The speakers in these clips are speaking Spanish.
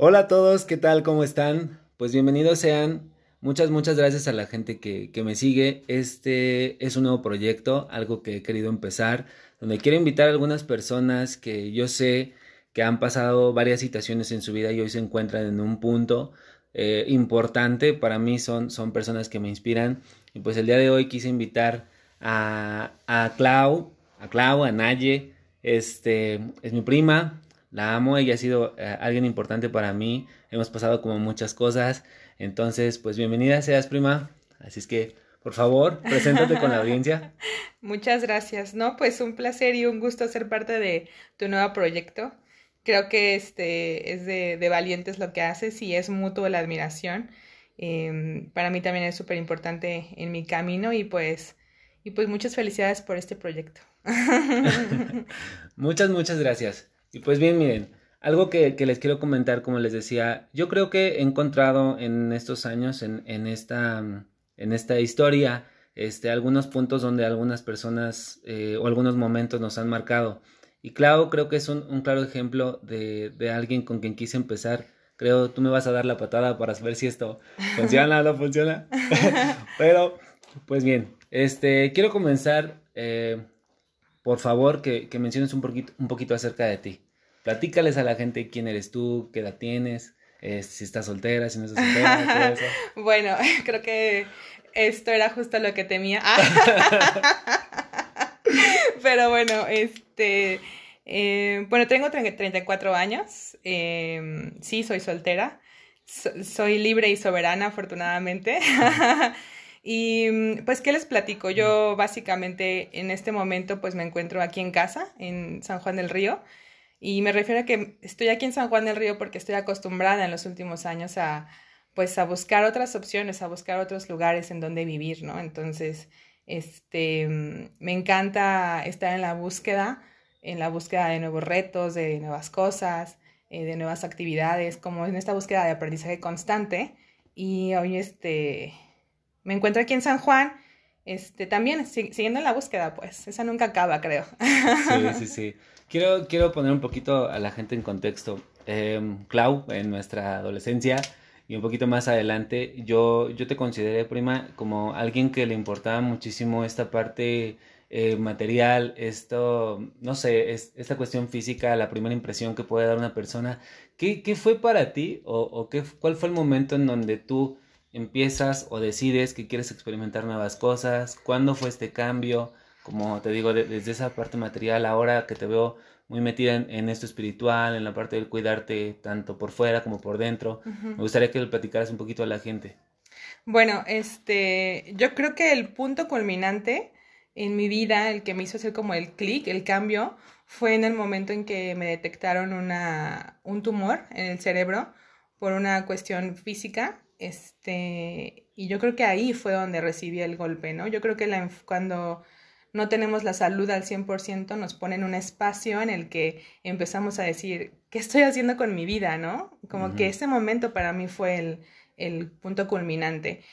Hola a todos, ¿qué tal? ¿Cómo están? Pues bienvenidos sean. Muchas gracias a la gente que me sigue. Este es un nuevo proyecto, algo que he querido empezar, donde quiero invitar a algunas personas que yo sé que han pasado varias situaciones en su vida y hoy se encuentran en un punto importante. Para mí son personas que me inspiran. Y pues el día de hoy quise invitar a Clau, a Naye. Es mi prima. La amo, ella ha sido alguien importante para mí. Hemos pasado como muchas cosas. Entonces, pues bienvenida seas, prima. Así es que, por favor, preséntate con la audiencia. Muchas gracias. No, pues un placer y un gusto ser parte de tu nuevo proyecto. Creo que este es de valientes lo que haces y es mutuo la admiración. Para mí también es súper importante en mi camino y pues muchas felicidades por este proyecto. Muchas gracias. Y pues bien, miren, algo que les quiero comentar, como les decía, yo creo que he encontrado en estos años, en esta historia, algunos puntos donde algunas personas o algunos momentos nos han marcado. Y Clau creo que es un claro ejemplo de alguien con quien quise empezar. Creo tú me vas a dar la patada para saber si esto funciona o no funciona. Pero, pues bien, quiero comenzar. Por favor, que menciones un poquito acerca de ti. Platícales a la gente quién eres tú, qué edad tienes, si estás soltera, si no estás soltera, todo eso. Bueno, creo que esto era justo lo que temía. Pero bueno, bueno, tengo 34 años, sí, soy soltera, soy libre y soberana, afortunadamente. Y pues, ¿qué les platico? Yo básicamente en este momento pues me encuentro aquí en casa, en San Juan del Río, y me refiero a que estoy aquí en San Juan del Río porque estoy acostumbrada en los últimos años a pues a buscar otras opciones, a buscar otros lugares en donde vivir, ¿no? Entonces, me encanta estar en la búsqueda de nuevos retos, de nuevas cosas, de nuevas actividades, como en esta búsqueda de aprendizaje constante. Y hoy, me encuentro aquí en San Juan, también siguiendo en la búsqueda, pues, esa nunca acaba, creo. Sí, sí, sí. Quiero poner un poquito a la gente en contexto. Clau, en nuestra adolescencia y un poquito más adelante, yo te consideré, prima, como alguien que le importaba muchísimo esta parte material, esto, no sé, esta cuestión física, la primera impresión que puede dar una persona. ¿Qué fue para ti cuál fue el momento en donde tú empiezas o decides que quieres experimentar nuevas cosas? ¿Cuándo fue este cambio? Como te digo, desde esa parte material, ahora que te veo muy metida en esto espiritual, en la parte del cuidarte tanto por fuera como por dentro, me Ujú. gustaría que le platicaras un poquito a la gente. Bueno, yo creo que el punto culminante en mi vida, el que me hizo hacer como el clic, el cambio, fue en el momento en que me detectaron un tumor en el cerebro por una cuestión física, y yo creo que ahí fue donde recibí el golpe, ¿no? Yo creo que cuando no tenemos la salud al 100% nos ponen un espacio en el que empezamos a decir, ¿qué estoy haciendo con mi vida, no? Como que Ujú. ese momento para mí fue el punto culminante.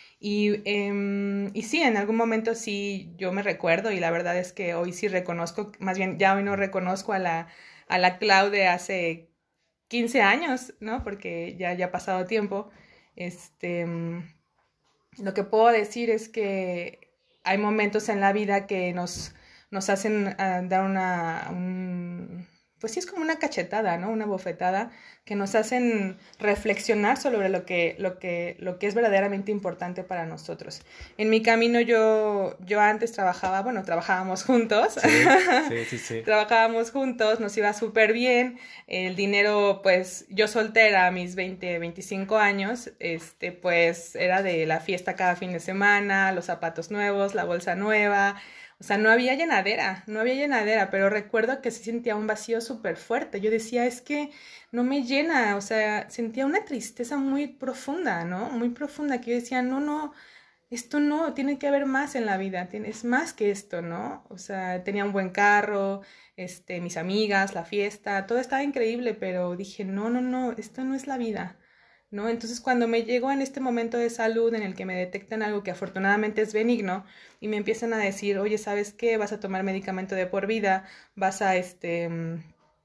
Y sí, en algún momento sí yo me recuerdo y la verdad es que hoy sí reconozco, más bien ya hoy no reconozco a la Clau de hace 15 años, ¿no? Porque ya ha pasado tiempo. Este, mm, lo que puedo decir es que hay momentos en la vida que nos hacen dar pues sí es como una cachetada, ¿no? Una bofetada que nos hacen reflexionar sobre lo que es verdaderamente importante para nosotros. En mi camino yo antes trabajaba, bueno, trabajábamos juntos, Sí, sí, sí, sí. trabajábamos juntos, nos iba súper bien, el dinero, pues yo soltera a mis 25 años, pues era de la fiesta cada fin de semana, los zapatos nuevos, la bolsa nueva, o sea, no había llenadera, no había llenadera, pero recuerdo que se sentía un vacío súper fuerte. Yo decía, es que no me llena, o sea, sentía una tristeza muy profunda, ¿no? Muy profunda, que yo decía, no, no, esto no, tiene que haber más en la vida, es más que esto, ¿no? O sea, tenía un buen carro, mis amigas, la fiesta, todo estaba increíble, pero dije, no, no, no, esto no es la vida, ¿no? Entonces cuando me llegó en este momento de salud en el que me detectan algo que afortunadamente es benigno y me empiezan a decir, oye, ¿sabes qué? Vas a tomar medicamento de por vida, vas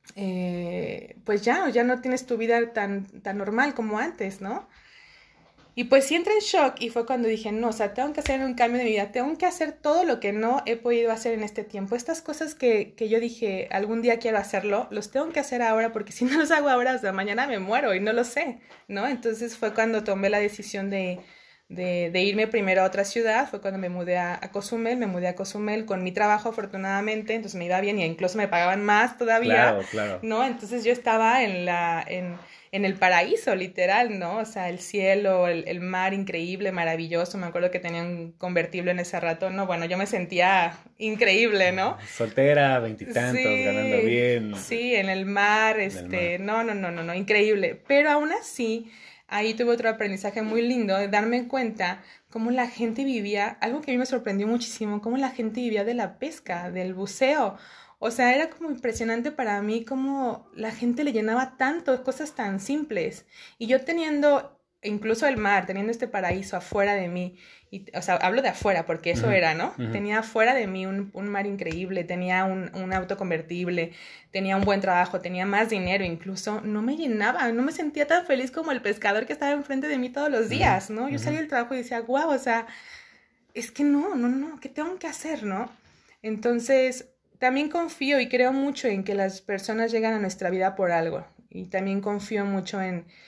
pues ya no tienes tu vida tan normal como antes, ¿no? Y pues sí entré en shock y fue cuando dije, no, o sea, tengo que hacer un cambio de mi vida, tengo que hacer todo lo que no he podido hacer en este tiempo. Estas cosas que yo dije, algún día quiero hacerlo, los tengo que hacer ahora porque si no los hago ahora, o sea, mañana me muero y no lo sé, ¿no? Entonces fue cuando tomé la decisión de irme primero a otra ciudad, fue cuando me mudé a Cozumel, me mudé a Cozumel con mi trabajo afortunadamente, entonces me iba bien y incluso me pagaban más todavía, Claro, claro. ¿no? Entonces yo estaba en el paraíso, literal, ¿no? O sea, el cielo, el mar increíble, maravilloso. Me acuerdo que tenía un convertible en ese rato, ¿no? Bueno, yo me sentía increíble, ¿no? Soltera, veintitantos, ganando Sí, bien sí, en el mar, en el mar. no, increíble. Pero aún así, ahí tuve otro aprendizaje muy lindo de darme cuenta cómo la gente vivía, algo que a mí me sorprendió muchísimo, cómo la gente vivía de la pesca, del buceo. O sea, era como impresionante para mí cómo la gente le llenaba tanto de cosas tan simples. Y yo teniendo incluso el mar, teniendo este paraíso afuera de mí, y, o sea, hablo de afuera porque eso Ujú, era, ¿no? ujú, Tenía afuera de mí un mar increíble, tenía un auto convertible, tenía un buen trabajo, tenía más dinero incluso, no me llenaba, no me sentía tan feliz como el pescador que estaba enfrente de mí todos los ujú, días, ¿no? Yo ujú. salía del trabajo y decía, wow, o sea, es que no, ¿qué tengo que hacer, no? Entonces, también confío y creo mucho en que las personas llegan a nuestra vida por algo. Y también confío mucho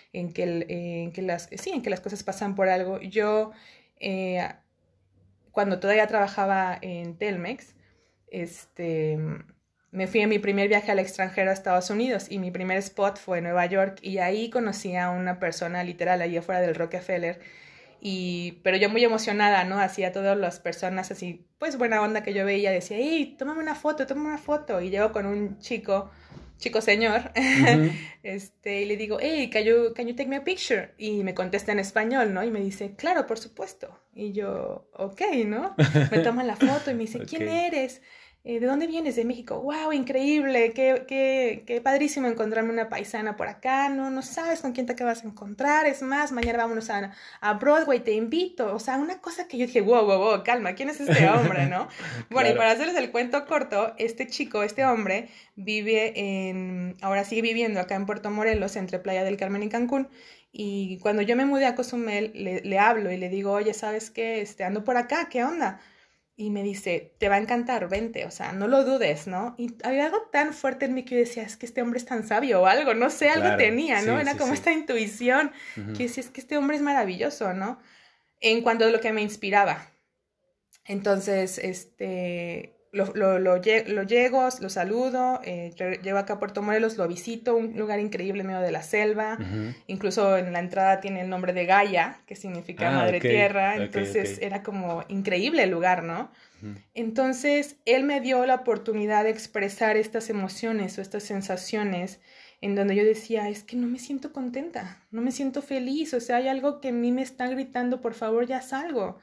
en que las cosas pasan por algo. Yo, eh, cuando todavía trabajaba en Telmex, este, me fui en mi primer viaje al extranjero a Estados Unidos y mi primer spot fue en Nueva York y ahí conocí a una persona literal ahí afuera del Rockefeller pero yo muy emocionada, ¿no? Hacía todas las personas así, pues buena onda que yo veía, decía, hey, tómame una foto. Y llego con un chico señor, Ujú. y le digo, hey, can you take me a picture? Y me contesta en español, ¿no? Y me dice, claro, por supuesto. Y yo, ok, ¿no? Me toma la foto y me dice, Ok, ¿quién eres? ¿De dónde vienes? De México. ¡Wow! Increíble. Qué padrísimo encontrarme una paisana por acá. No sabes con quién te acabas de encontrar. Es más, mañana vámonos a Broadway, te invito. O sea, una cosa que yo dije, wow, calma, ¿quién es este hombre, no? Bueno, y claro. para hacerles el cuento corto, este hombre ahora sigue viviendo acá en Puerto Morelos, entre Playa del Carmen y Cancún. Y cuando yo me mudé a Cozumel, le hablo y le digo, oye, ¿sabes qué? Ando por acá, ¿qué onda? Y me dice, te va a encantar, vente, o sea, no lo dudes, ¿no? Y había algo tan fuerte en mí que yo decía, es que este hombre es tan sabio o algo, no sé, algo Claro, tenía, ¿no? sí, Era sí, como sí. esta intuición que Ujú. decía, es que este hombre es maravilloso, ¿no? En cuanto a lo que me inspiraba. Entonces, lo llego, lo saludo, llego acá a Puerto Morelos, lo visito, un lugar increíble en medio de la selva, Ujú. incluso en la entrada tiene el nombre de Gaia, que significa Ah, Madre ok, Tierra, ok, ok. entonces era como increíble el lugar, ¿no? Ujú. Entonces, él me dio la oportunidad de expresar estas emociones o estas sensaciones en donde yo decía, es que no me siento contenta, no me siento feliz, o sea, hay algo que a mí me está gritando, por favor, ya salgo,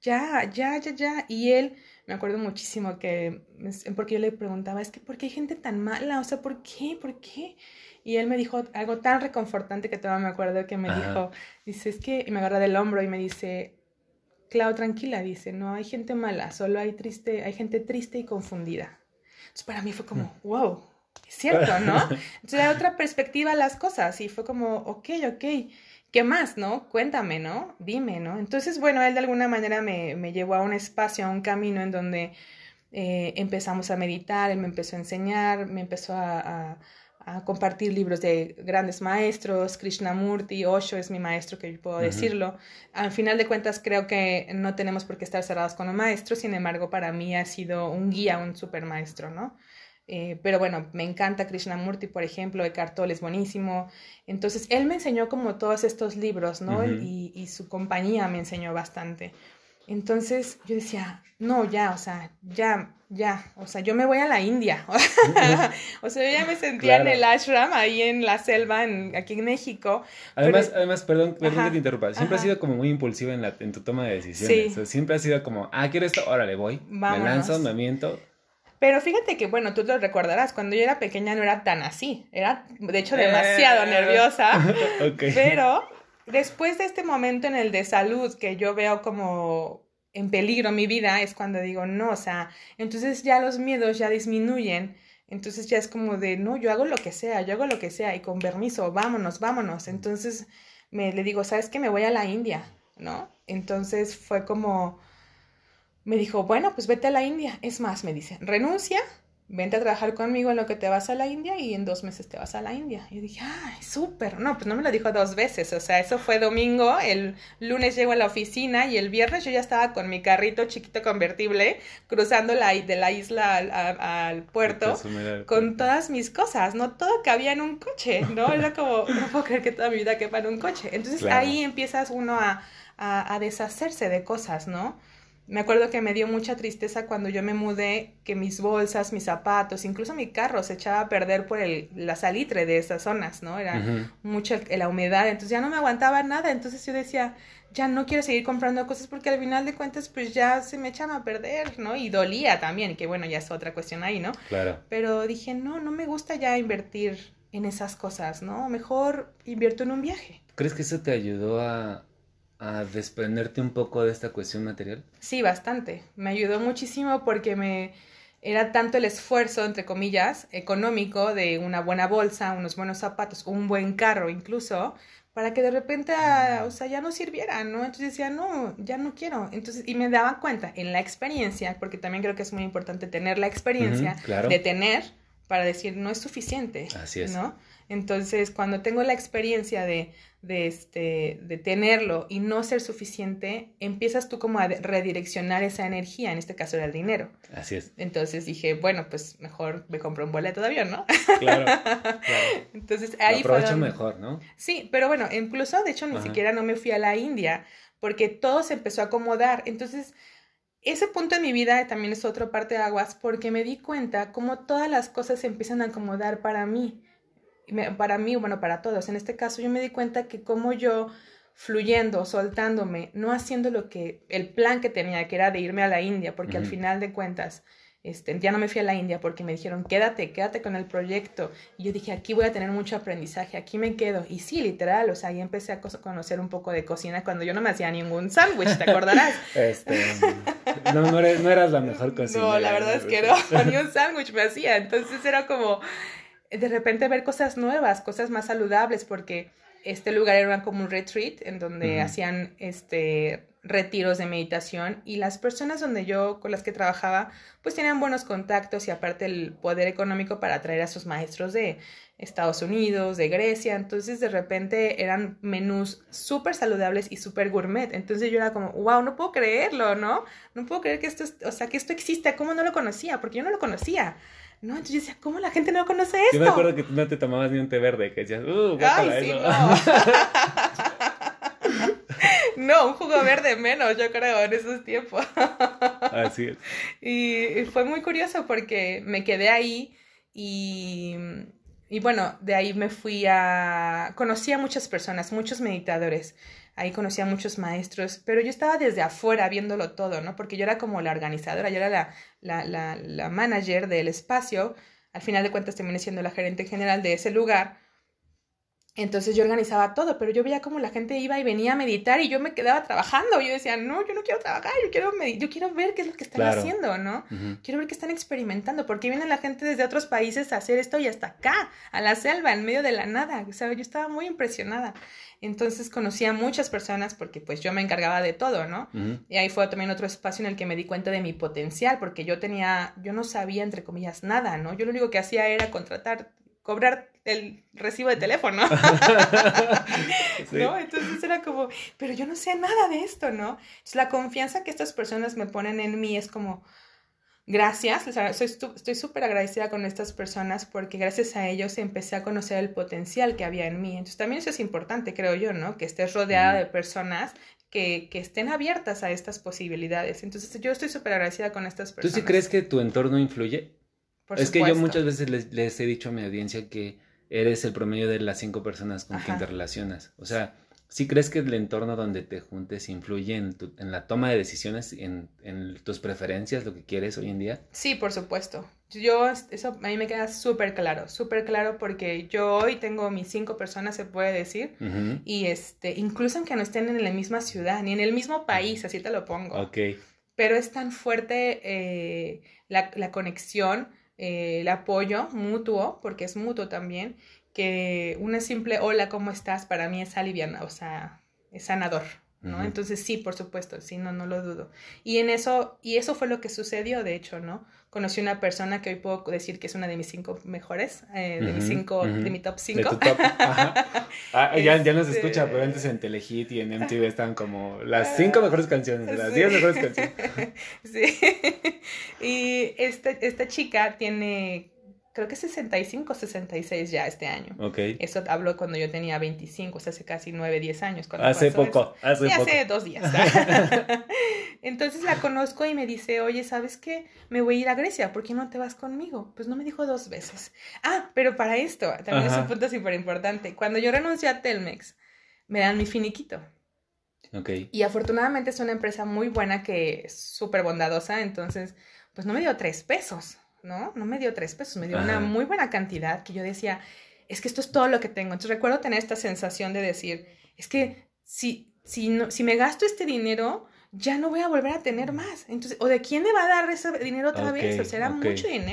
ya. Y él, me acuerdo muchísimo porque yo le preguntaba, es que, ¿por qué hay gente tan mala? O sea, ¿por qué? ¿Por qué? Y él me dijo algo tan reconfortante que todavía me acuerdo que me Ajá. dijo, dice, es que, y me agarra del hombro y me dice, Clau, tranquila, dice, no hay gente mala, solo hay gente triste y confundida. Entonces para mí fue como, wow, es cierto, ¿no? Entonces era otra perspectiva a las cosas y fue como, ok, ¿qué más, no? Cuéntame, ¿no? Dime, ¿no? Entonces, bueno, él de alguna manera me llevó a un espacio, a un camino en donde empezamos a meditar, él me empezó a enseñar, me empezó a compartir libros de grandes maestros, Krishnamurti, Osho es mi maestro, que yo puedo Ujú. decirlo. Al final de cuentas creo que no tenemos por qué estar cerrados con un maestro, sin embargo para mí ha sido un guía, un super maestro, ¿no? Pero bueno, me encanta Krishnamurti, por ejemplo, Eckhart Tolle es buenísimo. Entonces, él me enseñó como todos estos libros, ¿no? Ujú. Y su compañía me enseñó bastante. Entonces yo decía, no, ya, o sea, yo me voy a la India. O sea, yo ya me sentía en el Claro. ashram, ahí en la selva, aquí en México, pero, Además, perdón que te ajá, interrumpa. Siempre has ajá, sido como muy impulsiva en tu toma de decisiones. O sí, sea, siempre has sido como, quiero esto, órale, voy. Me lanzo, me vámonos. aviento. Pero fíjate que, bueno, tú te lo recordarás, cuando yo era pequeña no era tan así, era de hecho demasiado Eh, nerviosa, ok. pero después de este momento en el de salud que yo veo como en peligro mi vida, es cuando digo, no, o sea, entonces ya los miedos ya disminuyen, Entonces ya es como de, no, yo hago lo que sea, y con permiso, vámonos, vámonos. Entonces le digo, ¿sabes qué? Me voy a la India, ¿no? Entonces fue como, me dijo, bueno, pues vete a la India. Es más, me dice, renuncia, vente a trabajar conmigo en lo que te vas a la India y en 2 meses te vas a la India. Y yo dije, ay, súper. No, pues no me lo dijo 2 veces. O sea, eso fue domingo, el lunes llego a la oficina y el viernes yo ya estaba con mi carrito chiquito convertible cruzando de la isla al puerto con todas mis cosas. No todo cabía en un coche, ¿no? Era como, no puedo creer que toda mi vida quepa en un coche. Entonces claro, ahí empiezas uno a deshacerse de cosas, ¿no? Me acuerdo que me dio mucha tristeza cuando yo me mudé, que mis bolsas, mis zapatos, incluso mi carro se echaba a perder por la salitre de esas zonas, ¿no? Era mucha la humedad, entonces ya no me aguantaba nada, entonces yo decía, ya no quiero seguir comprando cosas porque al final de cuentas pues ya se me echan a perder, ¿no? Y dolía también, y que bueno, ya es otra cuestión ahí, ¿no? Claro. Pero dije, no me gusta ya invertir en esas cosas, ¿no? Mejor invierto en un viaje. ¿Crees que eso te ayudó a desprenderte un poco de esta cuestión material? Sí, bastante. Me ayudó muchísimo porque era tanto el esfuerzo, entre comillas, económico de una buena bolsa, unos buenos zapatos, un buen carro incluso, para que de repente, o sea, ya no sirviera, ¿no? Entonces decía, no, ya no quiero. Entonces, y me daba cuenta en la experiencia, porque también creo que es muy importante tener la experiencia claro, de tener para decir, no es suficiente. Así es. ¿No? Entonces, cuando tengo la experiencia de tenerlo y no ser suficiente, empiezas tú como a redireccionar esa energía, en este caso era el dinero. Así es. Entonces dije, bueno, pues mejor me compro un boleto de avión, ¿no? Claro, claro. Entonces ahí lo aprovecho mejor, ¿no? Sí, pero bueno, incluso de hecho ni siquiera no me fui a la India, porque todo se empezó a acomodar. Entonces, ese punto en mi vida también es otra parte de aguas, porque me di cuenta cómo todas las cosas se empiezan a acomodar para mí. Bueno, para todos. En este caso yo me di cuenta que como yo fluyendo, soltándome, no haciendo el plan que tenía, que era de irme a la India, porque al final de cuentas, ya no me fui a la India porque me dijeron, quédate con el proyecto. Y yo dije, aquí voy a tener mucho aprendizaje, aquí me quedo. Y sí, literal, o sea, ahí empecé a conocer un poco de cocina cuando yo no me hacía ningún sándwich, ¿te acordarás? No eras la mejor cocinera. No, la verdad es que no, ni un sándwich me hacía. Entonces era como de repente ver cosas nuevas, cosas más saludables, porque este lugar era como un retreat en donde hacían retiros de meditación y las personas con las que trabajaba pues tenían buenos contactos y aparte el poder económico para atraer a sus maestros de Estados Unidos, de Grecia, entonces de repente eran menús súper saludables y súper gourmet, entonces yo era como, wow, no puedo creerlo, ¿no? No puedo creer que esto exista, ¿cómo no lo conocía? Porque yo no lo conocía. No, entonces yo decía, ¿cómo la gente no conoce esto? Yo me acuerdo que tú no te tomabas ni un té verde, que decías, guácala sí, eso. No, un jugo verde menos, yo creo, en esos tiempos. Así es. Y fue muy curioso porque me quedé ahí y bueno, de ahí conocí a muchas personas, muchos meditadores. Ahí conocí a muchos maestros, pero yo estaba desde afuera viéndolo todo, ¿no? Porque yo era como la organizadora, yo era la manager del espacio, al final de cuentas terminé siendo la gerente general de ese lugar, entonces yo organizaba todo, pero yo veía como la gente iba y venía a meditar y yo me quedaba trabajando, yo decía, no, yo no quiero trabajar, yo quiero ver qué es lo que están haciendo, ¿no? Quiero ver qué están experimentando, porque viene la gente desde otros países a hacer esto y hasta acá, a la selva, en medio de la nada, o sea, yo estaba muy impresionada. Entonces conocí a muchas personas porque pues yo me encargaba de todo, ¿no? Y ahí fue también otro espacio en el que me di cuenta de mi potencial, porque yo no sabía, entre comillas, nada, ¿no? Yo lo único que hacía era cobrar el recibo de teléfono, sí. ¿No? Entonces era como, pero yo no sé nada de esto, ¿no? Entonces la confianza que estas personas me ponen en mí es como, gracias, o sea, estoy súper agradecida con estas personas porque gracias a ellos empecé a conocer el potencial que había en mí. Entonces también eso es importante, creo yo, ¿no? Que estés rodeada de personas que estén abiertas a estas posibilidades. Entonces yo estoy súper agradecida con estas personas. ¿Tú sí crees que tu entorno influye? Por es supuesto. Que yo muchas veces les he dicho a mi audiencia que eres el promedio de las 5 personas con quien te relacionas. O sea, ¿sí crees que el entorno donde te juntes influye en la toma de decisiones, en tus preferencias, lo que quieres hoy en día? Sí, por supuesto. Eso a mí me queda súper claro porque yo hoy tengo mis 5 personas, se puede decir, y incluso aunque no estén en la misma ciudad, ni en el mismo país, así te lo pongo. Ok. Pero es tan fuerte la conexión el apoyo mutuo, porque es mutuo también, que una simple hola, ¿cómo estás? Para mí es aliviana, o sea, es sanador, ¿no? Ujú. Entonces sí, por supuesto, sí, no lo dudo. Y eso fue lo que sucedió, de hecho, ¿no? Conocí una persona que hoy puedo decir que es una de mis 5 mejores, Ujú, de ujú. mi top De 5. tu top. Ajá. Ah, ya no se escucha, pero antes en Este, Telehit y en MTV estaban como las 5 ah, mejores canciones, las 10 mejores canciones. sí, sí. Y esta chica tiene, creo que 65, 66 ya este año. Ok. Eso habló cuando yo tenía 25, o sea, hace casi 9, 10 años cuando Hace pasó eso. poco, hace Sí, poco. hace 2 días. Entonces la conozco y me dice, oye, ¿sabes qué? Me voy a ir a Grecia, ¿por qué no te vas conmigo? Pues no me dijo 2 veces. Ah, pero para esto, también es un Ajá. punto súper importante. Cuando yo renuncié a Telmex, me dan mi finiquito. Ok. Y afortunadamente es una empresa muy buena que es súper bondadosa, entonces, pues no me dio 3 pesos, ¿no? No me dio 3 pesos, me dio una Ajá. muy buena cantidad que yo decía, es que esto es todo lo que tengo. Entonces recuerdo tener esta sensación de decir, es que si me gasto este dinero, ya no voy a volver a tener más. Entonces, ¿o de quién me va a dar ese dinero otra Ok, vez? O sea, era ok.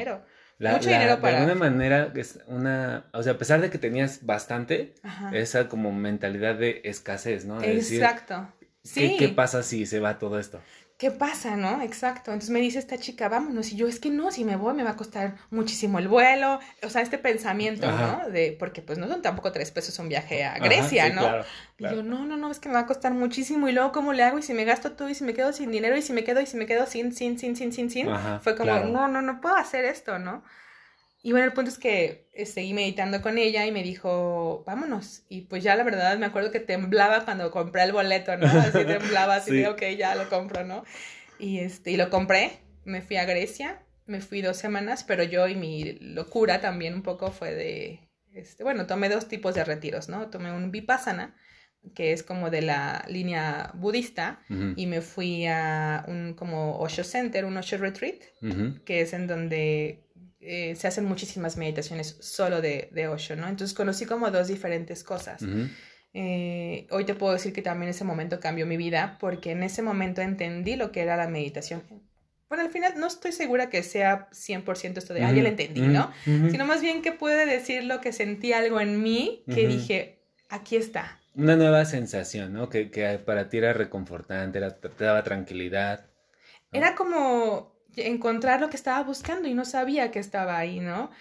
mucho dinero De alguna para... manera, es una, o sea, a pesar de que tenías bastante, Ajá, esa como mentalidad de escasez, ¿no? De decir, exacto. ¿qué Sí, pasa si se va todo esto? ¿qué pasa, no? Exacto. Entonces me dice esta chica, vámonos. Y yo, es que no, si me voy me va a costar muchísimo el vuelo. O sea, este pensamiento, Ajá, ¿no? Porque pues no son tampoco 3 pesos un viaje a ajá, Grecia, sí, ¿no? claro, Y yo, claro. no, es que me va a costar muchísimo. Y luego, ¿cómo le hago? Y si me gasto todo, y si me quedo sin dinero, y si me quedo sin. Ajá, Fue como, claro. no puedo hacer esto, ¿no? Y bueno, el punto es que seguí meditando con ella y me dijo, vámonos. Y pues ya la verdad me acuerdo que temblaba cuando compré el boleto, ¿no? Así temblaba, así de, Sí. ok, ya lo compro, ¿no? Y lo compré, me fui a Grecia, me fui 2 semanas, pero yo y mi locura también un poco fue de, bueno, tomé 2 tipos de retiros, ¿no? Tomé un Vipassana, que es como de la línea budista, Ujú, y me fui a un como Osho Center, un Osho Retreat, ujú, que es en donde se hacen muchísimas meditaciones solo de Osho, ¿no? Entonces conocí como 2 diferentes cosas. ujú. Hoy te puedo decir que también ese momento cambió mi vida porque en ese momento entendí lo que era la meditación. Bueno, al final no estoy segura que sea 100% esto de, ya lo Ujú, entendí, ujú, ¿no? ujú, Sino más bien que puede decir lo que sentí algo en mí que ujú. dije, aquí está. Una nueva sensación, ¿no? Que para ti era reconfortante, te daba tranquilidad, ¿no? Era como encontrar lo que estaba buscando y no sabía que estaba ahí, ¿no?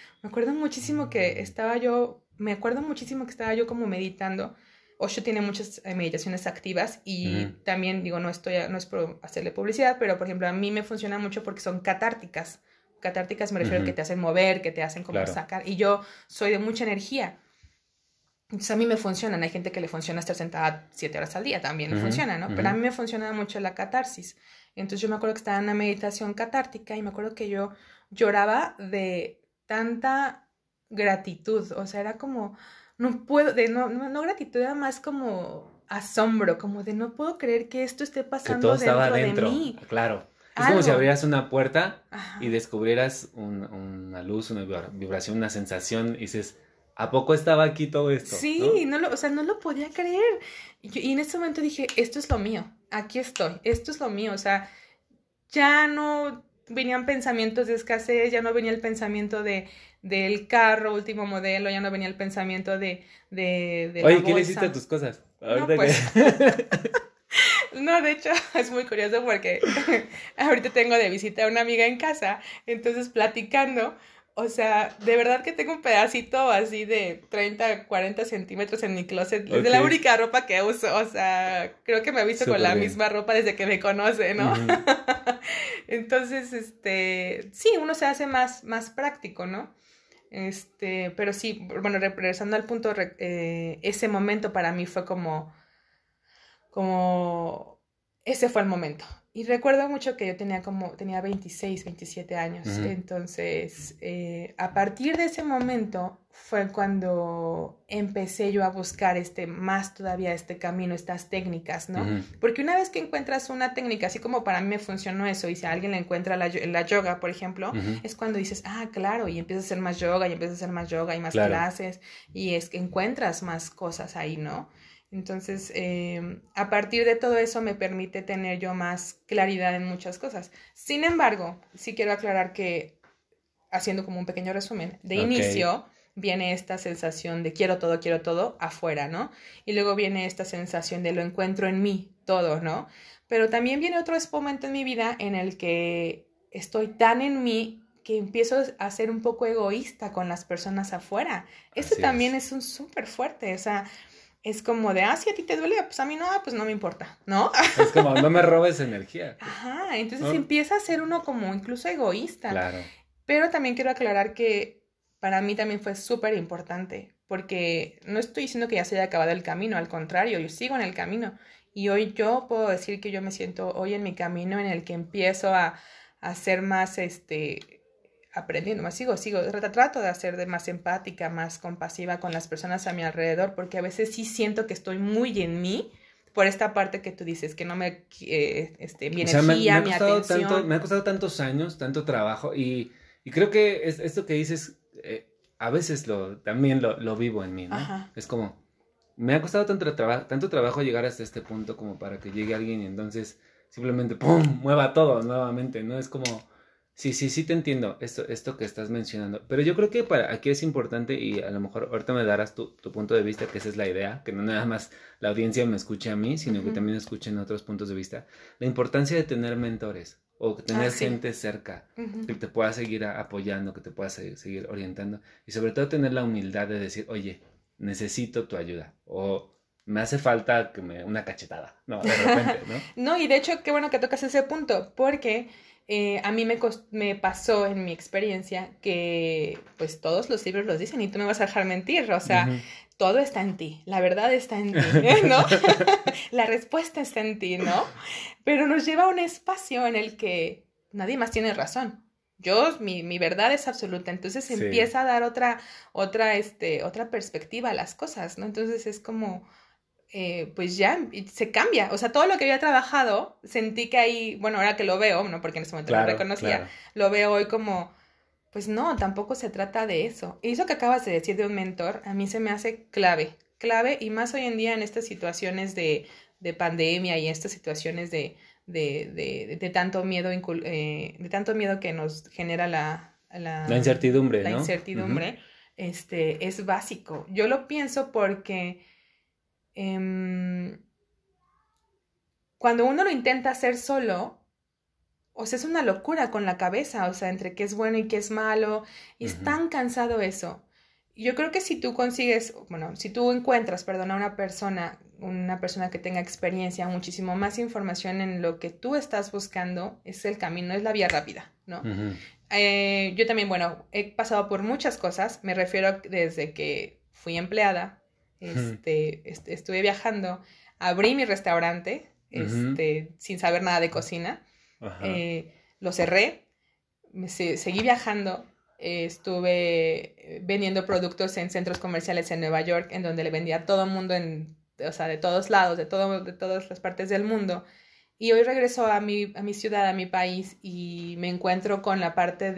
Me acuerdo muchísimo que estaba yo como meditando. Osho tiene muchas meditaciones activas Ujú, y también digo, no es por hacerle publicidad, pero por ejemplo a mí me funciona mucho porque son catárticas. Catárticas me refiero a que ujú, te hacen mover, que te hacen como claro. sacar. Y yo soy de mucha energía. Entonces a mí me funcionan, hay gente que le funciona estar sentada 7 horas al día, también le Ujú, funciona, ¿no? ujú. Pero a mí me funciona mucho la catarsis. Entonces yo me acuerdo que estaba en una meditación catártica y me acuerdo que yo lloraba de tanta gratitud, o sea, era como, no puedo, no gratitud, era más como asombro, como de no puedo creer que esto esté Que todo pasando estaba dentro de adentro, mí, claro. Es como si algo. abrieras una puerta y Ajá. descubrieras una luz, una vibración, una sensación y dices, ¿a poco estaba aquí todo esto? Sí, ¿No? o sea, no lo podía creer. Y en ese momento dije, esto es lo mío, aquí estoy, esto es lo mío. O sea, ya no venían pensamientos de escasez, ya no venía el pensamiento del carro último modelo, ya no venía el pensamiento de la Oye, ¿qué le hiciste a bolsa. tus cosas? No, Ahorita que... pues, no, de hecho, es muy curioso porque ahorita tengo de visita a una amiga en casa, entonces platicando, o sea, de verdad que tengo un pedacito así de 30, 40 centímetros en mi closet, es de Ok, la única ropa que uso, o sea, creo que me he visto con súper la bien. misma ropa desde que me conoce, ¿no? Ujú, Entonces, sí, uno se hace más práctico, ¿no? Pero sí, bueno, regresando al punto, ese momento para mí fue como ese fue el momento. Y recuerdo mucho que yo tenía 26, 27 años. ujú, Entonces, a partir de ese momento fue cuando empecé yo a buscar más todavía este camino, estas técnicas, ¿no? ujú, Porque una vez que encuentras una técnica, así como para mí me funcionó eso, y si a alguien le encuentra la yoga, por ejemplo, ujú. es cuando dices, claro, y empiezas a hacer más yoga, y empiezas a hacer más yoga, y más Claro. clases, y es que encuentras más cosas ahí, ¿no? Entonces, a partir de todo eso me permite tener yo más claridad en muchas cosas. Sin embargo, sí quiero aclarar que haciendo como un pequeño resumen, de Ok. inicio viene esta sensación de quiero todo afuera, ¿no? Y luego viene esta sensación de lo encuentro en mí, todo, ¿no? Pero también viene otro momento en mi vida en el que estoy tan en mí que empiezo a ser un poco egoísta con las personas afuera. Esto Así también es. es un súper fuerte, o sea, es como de, si a ti te duele, pues a mí no, pues no me importa, ¿no? Es como, no me robes energía, Ajá, entonces ¿no? empieza a ser uno como incluso egoísta. Claro. Pero también quiero aclarar que para mí también fue súper importante, porque no estoy diciendo que ya se haya acabado el camino, al contrario, yo sigo en el camino. Y hoy yo puedo decir que yo me siento hoy en mi camino en el que empiezo a ser más, aprendiendo, más trato de hacer de más empática, más compasiva con las personas a mi alrededor, porque a veces sí siento que estoy muy en mí, por esta parte que tú dices, que no mi O sea, me energía, ha mi costado tanto, atención. me ha costado tantos años, tanto trabajo y creo que esto que dices, a veces también lo vivo en mí, ¿no? Ajá. Es como, me ha costado tanto trabajo llegar hasta este punto como para que llegue alguien y entonces simplemente, ¡pum!, mueva todo nuevamente, ¿no? Es como, sí te entiendo esto que estás mencionando, pero yo creo que aquí es importante y a lo mejor ahorita me darás tu punto de vista, que esa es la idea, que no nada más la audiencia me escuche a mí, sino que Ujú. también escuchen otros puntos de vista, la importancia de tener mentores o tener Sí. gente cerca Ujú. que te pueda seguir apoyando, que te pueda seguir orientando y sobre todo tener la humildad de decir, oye, necesito tu ayuda o me hace falta una cachetada, no, de repente, ¿no? No, y de hecho, qué bueno que tocas ese punto, porque a mí me pasó en mi experiencia que pues todos los libros los dicen y tú me vas a dejar mentir, o sea, Ujú. todo está en ti, la verdad está en ti, ¿no? La respuesta está en ti, ¿no? Pero nos lleva a un espacio en el que nadie más tiene razón. Mi verdad es absoluta, entonces Sí, empieza a dar otra perspectiva a las cosas, ¿no? Entonces es como pues ya se cambia. O sea, todo lo que había trabajado, sentí que ahí, bueno, ahora que lo veo, no porque en ese momento no lo claro, reconocía, claro. lo veo hoy como, pues no, tampoco se trata de eso. Y eso que acabas de decir de un mentor, a mí se me hace clave, y más hoy en día en estas situaciones de pandemia y estas situaciones de tanto miedo, de tanto miedo que nos genera La incertidumbre, la ¿no? Ujú. incertidumbre, es básico. Yo lo pienso porque em, cuando uno lo intenta hacer solo, o sea, es una locura con la cabeza, o sea, entre qué es bueno y qué es malo, y es Ujú. tan cansado eso. Yo creo que si tú consigues, bueno, si tú encuentras, perdón, a una persona que tenga experiencia, muchísimo más información en lo que tú estás buscando, es el camino, es la vía rápida, ¿no? Ujú. Yo también, bueno, he pasado por muchas cosas, me refiero desde que fui empleada, Ujú. estuve viajando, abrí mi restaurante, Ujú. sin saber nada de cocina, Ajá. lo cerré, seguí viajando, estuve vendiendo productos en centros comerciales en Nueva York, en donde le vendía a todo el mundo, o sea, de todos lados, de todas las partes del mundo. Y hoy regreso a mi ciudad, a mi país, y me encuentro con la parte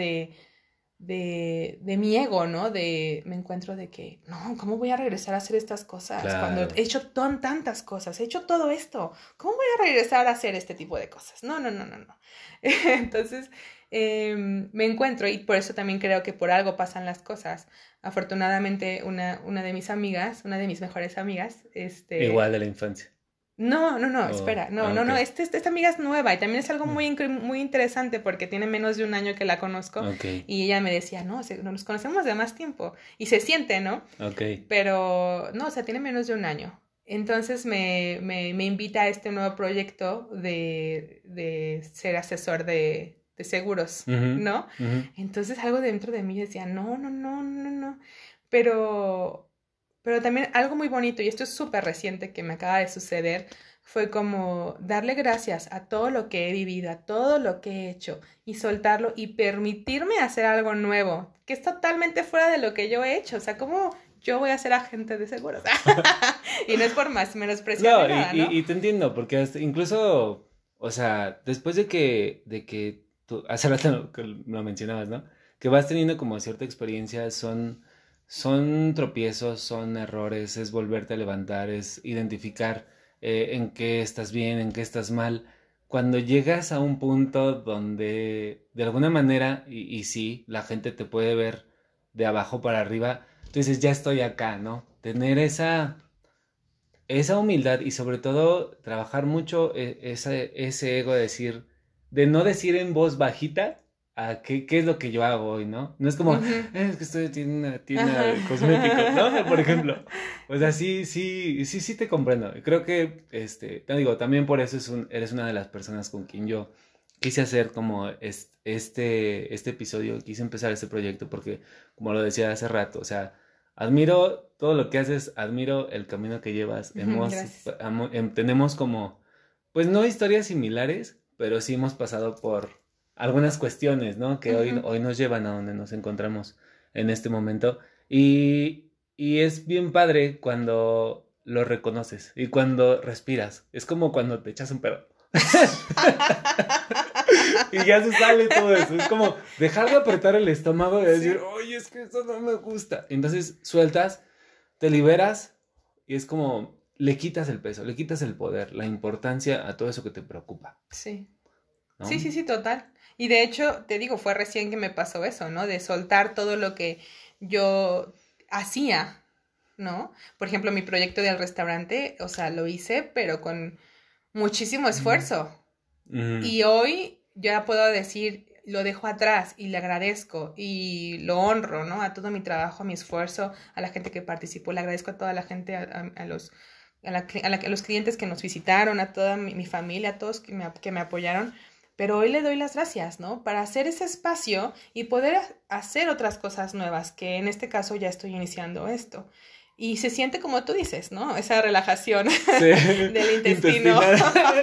de mi ego, ¿no? Me encuentro de que, no, ¿cómo voy a regresar a hacer estas cosas? Cuando Claro. he hecho tantas cosas, he hecho todo esto, ¿cómo voy a regresar a hacer este tipo de cosas? No, no, no, no, no. Entonces, me encuentro, y por eso también creo que por algo pasan las cosas. Afortunadamente, una de mis amigas, una de mis mejores amigas, Igual de la infancia. no, Oh, espera, no, ok. esta amiga es nueva y también es algo Mm. muy interesante porque tiene menos de un año que la conozco Ok, y ella me decía, no, nos conocemos de más tiempo y se siente, ¿no? ok. Pero no, o sea, tiene menos de un año. Entonces me invita a este nuevo proyecto de ser asesor de seguros, Ujú, ¿no? ujú. Entonces algo dentro de mí decía, no, no, no, no, no. Pero, pero también algo muy bonito, y esto es súper reciente que me acaba de suceder, fue como darle gracias a todo lo que he vivido, a todo lo que he hecho, y soltarlo y permitirme hacer algo nuevo, que es totalmente fuera de lo que yo he hecho. O sea, ¿cómo yo voy a ser agente de seguros? Y no es por más menospreciar ni No, nada, ¿no? y te entiendo, porque incluso, o sea, después de que tú, hace rato que lo mencionabas, ¿no? Que vas teniendo como cierta experiencia, son tropiezos, son errores, es volverte a levantar, es identificar en qué estás bien, en qué estás mal. cuando llegas a un punto donde de alguna manera, y sí, la gente te puede ver de abajo para arriba, tú dices, ya estoy acá, ¿no? Tener esa humildad y sobre todo trabajar mucho ese ego de no decir en voz bajita a qué es lo que yo hago hoy, ¿no? No es como, Ujú. es que estoy en una tienda Ajá. de cosméticos, ¿no? Por ejemplo. O sea, sí te comprendo. Creo que, te digo, también por eso eres una de las personas con quien yo quise hacer como este episodio, quise empezar este proyecto porque, como lo decía hace rato, o sea, admiro todo lo que haces, admiro el camino que llevas. Ujú, gracias. Tenemos como, pues no historias similares, pero sí hemos pasado por algunas cuestiones, ¿no? Que Ujú. hoy nos llevan a donde nos encontramos en este momento. Y es bien padre cuando lo reconoces y cuando respiras. Es como cuando te echas un pedo. Y ya se sale todo eso. Es como dejar de apretar el estómago y decir, Sí. oye, es que eso no me gusta. Entonces sueltas, te liberas y es como le quitas el peso, le quitas el poder, la importancia a todo eso que te preocupa, Sí. Sí, ¿no? sí, sí, total. Y de hecho, te digo, fue recién que me pasó eso, ¿no? De soltar todo lo que yo hacía, ¿no? Por ejemplo, mi proyecto del restaurante, o sea, lo hice, pero con muchísimo Mm. esfuerzo. Mm. Y hoy ya puedo decir, lo dejo atrás y le agradezco y lo honro, ¿no? A todo mi trabajo, a mi esfuerzo, a la gente que participó, le agradezco a toda la gente, a los, a los clientes que nos visitaron, a toda mi familia, a todos que me apoyaron. Pero hoy le doy las gracias, ¿no? Para hacer ese espacio y poder hacer otras cosas nuevas, que en este caso ya estoy iniciando esto. Y se siente como tú dices, ¿no? Esa relajación Sí, del intestino. intestinal.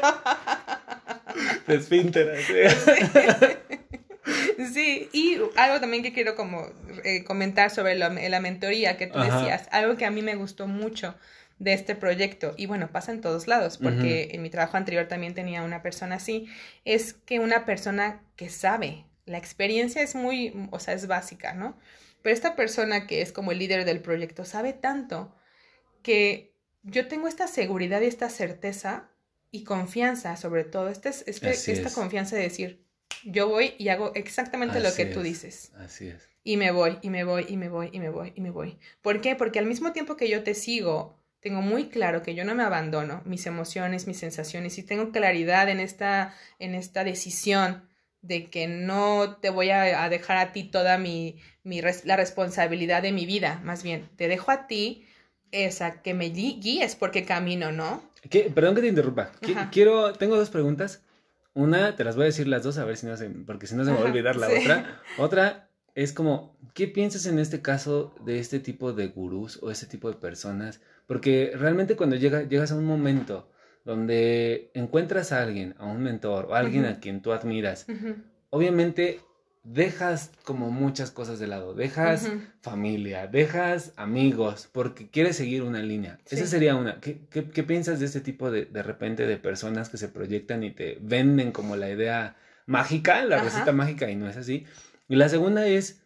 De esfínter, Sí. sí. Sí, y algo también que quiero como comentar sobre la mentoría que tú Ajá. decías, algo que a mí me gustó mucho de este proyecto, y bueno, pasa en todos lados, Ujú. porque en mi trabajo anterior también tenía una persona así, es que una persona que sabe, la experiencia es muy, o sea, es básica, ¿no? Pero esta persona que es como el líder del proyecto sabe tanto que yo tengo esta seguridad y esta certeza y confianza, sobre todo, Así esta es. confianza de decir, yo voy y hago exactamente lo Así que tú es. dices. Así es. Y me voy, y me voy, y me voy, y me voy, y me voy. ¿Por qué? Porque al mismo tiempo que yo te sigo, tengo muy claro que yo no me abandono, mis emociones, mis sensaciones, y tengo claridad en esta decisión de que no te voy a dejar a ti toda la responsabilidad de mi vida, más bien, te dejo a ti esa, que me guíes por qué camino, ¿no? Perdón que te interrumpa. Ajá, Tengo dos preguntas. Una, te las voy a decir las dos, a ver si no porque si no se me va a ajá, olvidar la sí. otra. Otra es como, ¿qué piensas en este caso de este tipo de gurús o este tipo de personas? Porque realmente cuando llegas a un momento donde encuentras a alguien, a un mentor o a alguien Ujú, a quien tú admiras, ujú, obviamente dejas como muchas cosas de lado, dejas ujú, familia, dejas amigos, porque quieres seguir una línea. Esa sí. sería una. ¿Qué piensas de este tipo de repente de personas que se proyectan y te venden como la idea mágica, la receta Ajá. mágica y no es así? Y la segunda es,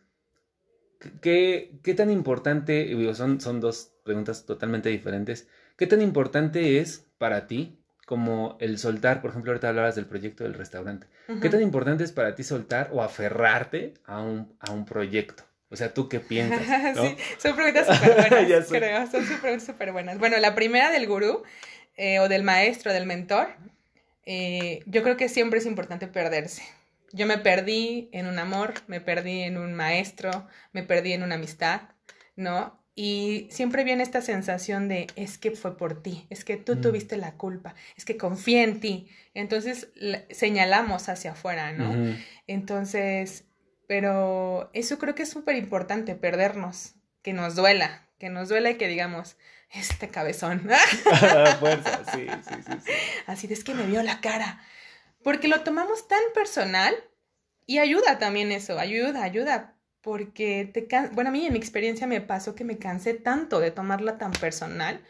¿qué tan importante, y digo, son dos preguntas totalmente diferentes, ¿qué tan importante es para ti como el soltar, por ejemplo, ahorita hablabas del proyecto del restaurante, ¿qué Ujú. tan importante es para ti soltar o aferrarte a un proyecto? O sea, ¿tú qué piensas? Sí, ¿No? son preguntas súper buenas, Ya sé. creo, son preguntas súper buenas. Bueno, la primera del gurú o del maestro, del mentor, yo creo que siempre es importante perderse. Yo me perdí en un amor, me perdí en un maestro, me perdí en una amistad, ¿no? Y siempre viene esta sensación de, es que fue por ti, es que tú Mm. tuviste la culpa, es que confié en ti. Entonces señalamos hacia afuera, ¿no? Ujú. Entonces, pero eso creo que es súper importante, perdernos, que nos duela y que digamos, este cabezón, A fuerza, sí, sí, sí, sí. así de es que me vio la cara, porque lo tomamos tan personal y ayuda también eso, ayuda, porque bueno, a mí en mi experiencia me pasó que me cansé tanto de tomarla tan personal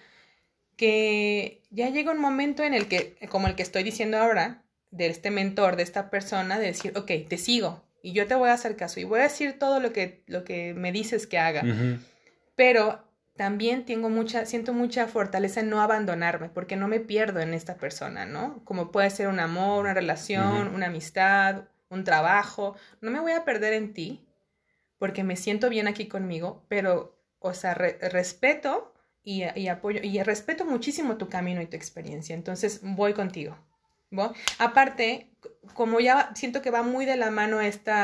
que ya llega un momento en el que, como el que estoy diciendo ahora, de este mentor, de esta persona, de decir, ok, te sigo y yo te voy a hacer caso y voy a decir todo lo que me dices que haga, Ujú. pero también siento mucha fortaleza en no abandonarme, porque no me pierdo en esta persona, ¿no? Como puede ser un amor, una relación, una amistad, un trabajo. No me voy a perder en ti, porque me siento bien aquí conmigo, pero, o sea, respeto y apoyo, y respeto muchísimo tu camino y tu experiencia. Entonces, voy contigo. ¿No? Aparte, como ya siento que va muy de la mano